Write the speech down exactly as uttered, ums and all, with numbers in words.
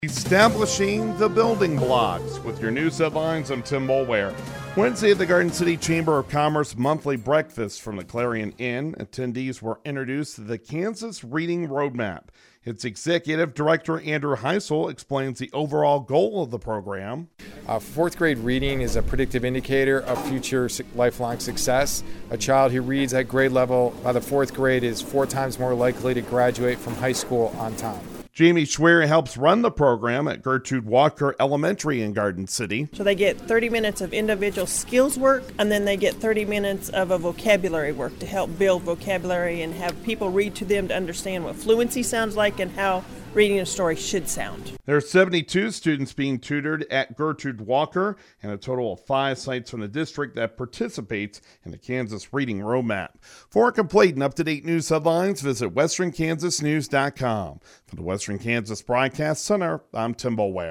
Establishing the building blocks. With your news headlines, I'm Tim Mulware. Wednesday at the Garden City Chamber of Commerce monthly breakfast from the Clarion Inn, attendees were introduced to the Kansas Reading Roadmap. Its executive director, Andrew Heisel, explains the overall goal of the program. Uh, fourth grade reading is a predictive indicator of future su- lifelong success. A child who reads at grade level by the fourth grade is four times more likely to graduate from high school on time. Jamie Schwer helps run the program at Gertrude Walker Elementary in Garden City. So they get thirty minutes of individual skills work, and then they get thirty minutes of a vocabulary work to help build vocabulary and have people read to them to understand what fluency sounds like and how reading a story should sound. There are seventy-two students being tutored at Gertrude Walker and a total of five sites from the district that participates in the Kansas Reading Roadmap. For complete and up-to-date news headlines, visit western kansas news dot com. From the Western Kansas Broadcast Center, I'm Tim Mulware.